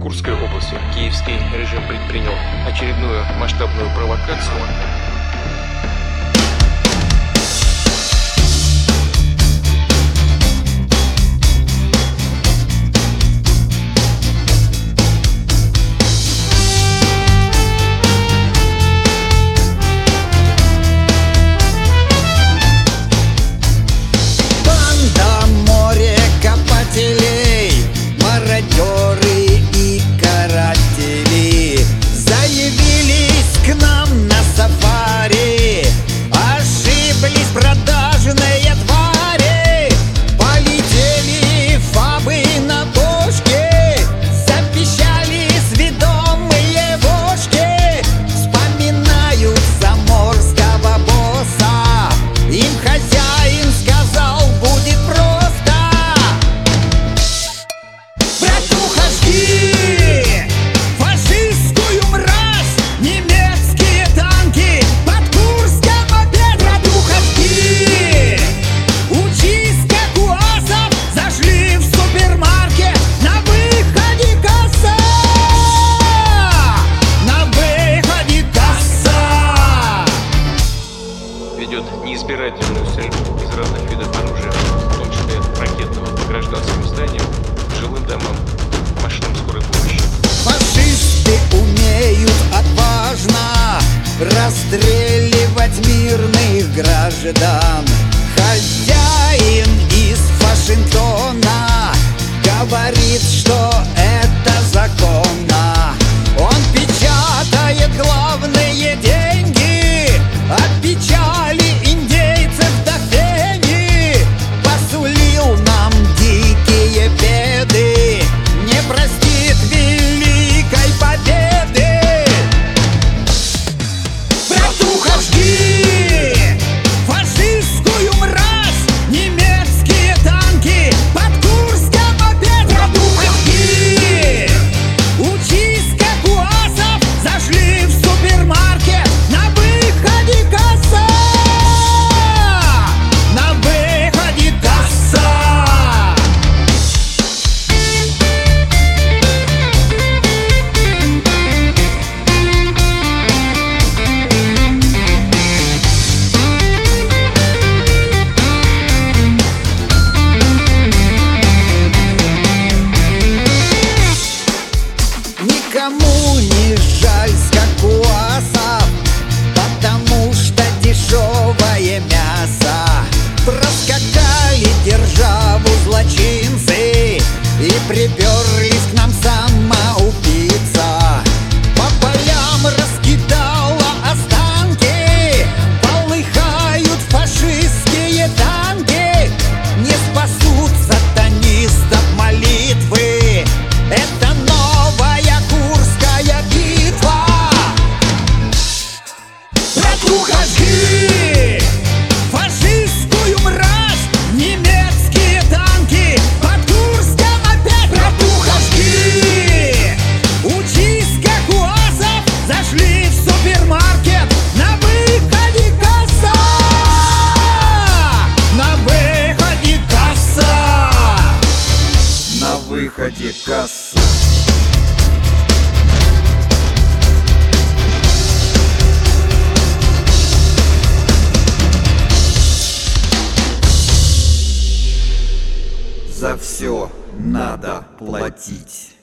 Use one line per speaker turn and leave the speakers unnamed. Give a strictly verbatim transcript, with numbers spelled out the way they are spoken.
Курской области киевский режим предпринял очередную масштабную провокацию.
Мародеры и каратели заявились к нам на сафари. Ошиблись продажные твари, полетели фабы на бошке, запищали сведомые вошки, вспоминают заморского босса. Им хозяин сказал, будет просто. Братуха, жги фашистскую мразь, немецкие танки под Курском опять. Братуха, жги, учись, как у асов, зашли в супермаркет, на выходе касса, на выходе касса.
Ведет неизбирательную стрельбу из разных видов оружия, в том числе ракетного, по гражданским зданиям, жилым домам, машинам скорой помощи.
Фашисты умеют отважно расстреливать мирных граждан. Хозяин из Вашингтона говорит, что это законно. Он печатает главные деньги от печали индейцев до фени. Посулил нам дикие беды, не простит великой победы. Братуха, жги фашистскую мразь, немецкие танки под Курском опять. Братуха, жги, учись, как у асов, зашли в супермаркет, на выходе касса, на выходе касса. Никому не жаль скакуасов, потому что дешевое мясо. Проскакали державу злочинцы и приперлись к нам самоубийца. По полям раскидала останки, полыхают фашистские танки. Не спасут сатанистов молитвы, это новая Курская битва. Братуха, жги фашистскую мразь, немецкие танки под Курском опять. Братуха, жги, учись, как у асов, зашли в супермаркет, на выходе касса, на выходе касса, на выходе касса. За все надо платить.